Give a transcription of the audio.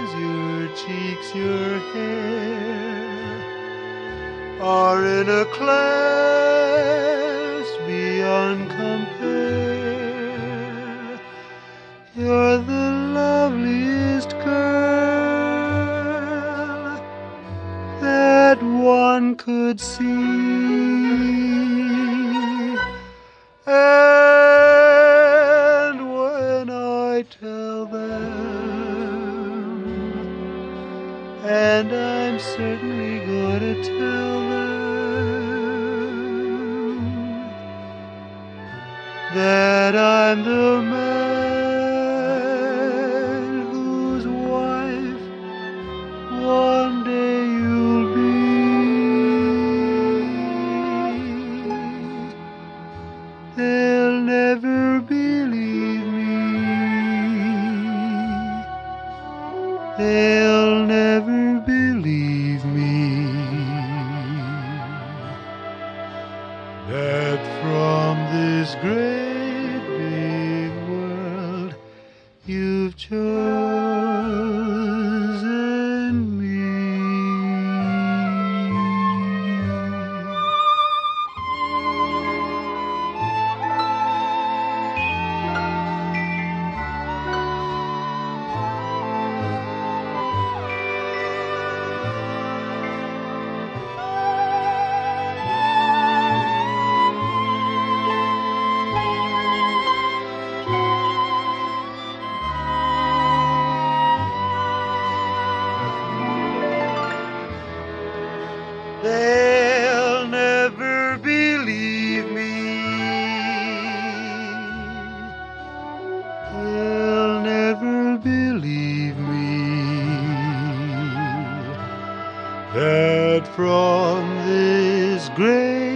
eyes, your cheeks, your hair are in a class beyond compare. You're the loveliest girl that one could see. And when I tell them, and I'm certainly gonna tell them, that I'm the man whose wife one day you'll be, they'll never believe me. They'll never believe me that from this great big world you've chosen me. They'll never believe me. They'll never believe me that from this great